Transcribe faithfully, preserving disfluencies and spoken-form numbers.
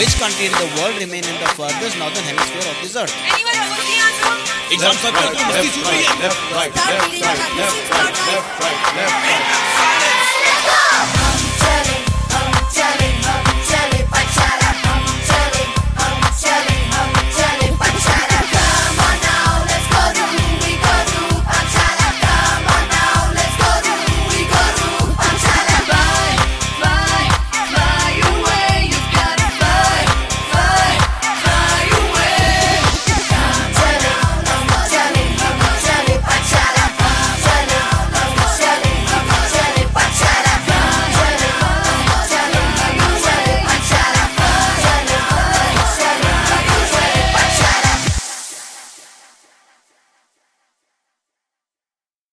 Which country in the world remain in the furthest northern hemisphere of this earth? Anyone know what's the answer? Exam सब left, right, left, right, left, right, left, right, left, right, left, right, left, right.